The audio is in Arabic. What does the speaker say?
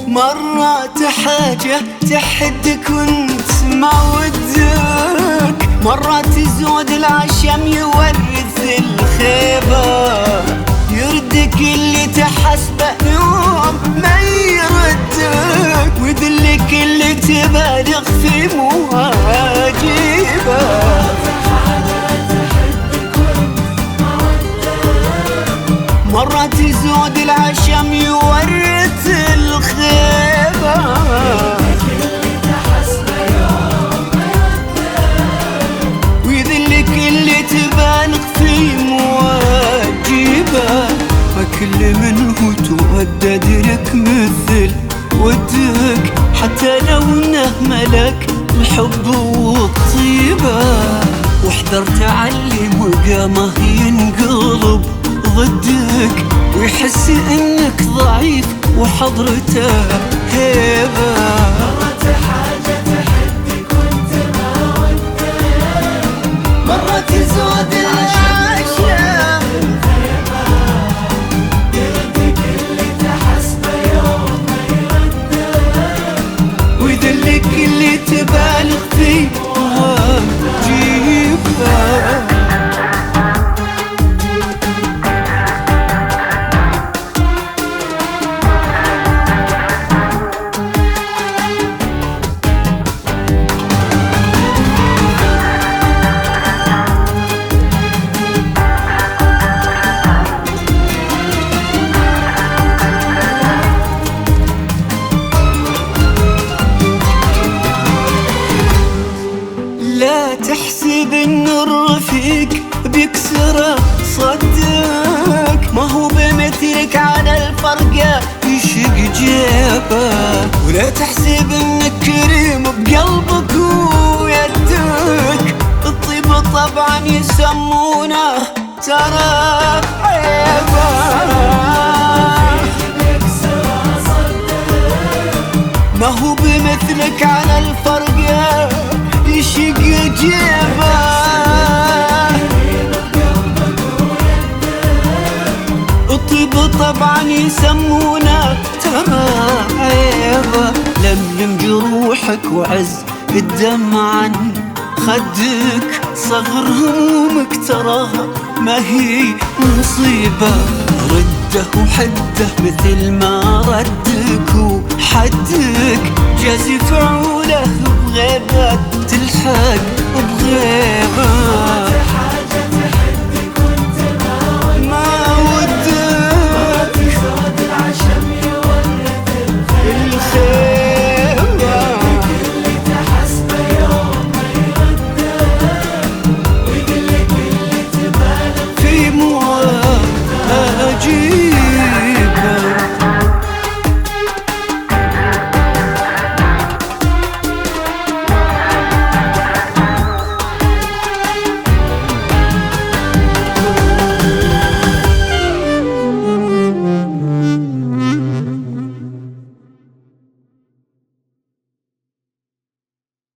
مرات حاجة تحدك وانت ما ودك، مرات زود العشم يورث الخيبة، يردك اللي تحسبه يوم ما يردك، ويذلك اللي تبالغ في مواجبه. مرات زود العشم يورث الخيبة، ويذلك اللي تبالغ في مواجبه. فكل منه تودد لك مثل ودك، حتى لو انه ملك الحب والطيبة. واحذر تعلم وقامه ينقلب ضدك، ويحس انك ضعيف وحضرته هيبة. مرات حاجة تحدك وانت ما ودك، مرات زود العشم يردك اللي تحسبه يوم ما يردك، ويذلك اللي تبالغ فيه وجيبه. لا تحسب ان الرفيق بيكسر صدك، ما هو بمثلك على الفرقة يشق جيبه. ولا تحسب انك كريم بقلبك ويدك، الطيب طبعا يسمونه ترى عيبه. ما هو بمثلك على الفرقة يشق جيبه، الطيب طبعا يسمونه ترى عيبه. لملم جروحك وعز الدم عن خدك، صغر همومك تراها ما هي مصيبة. رده وحده مثل ما رد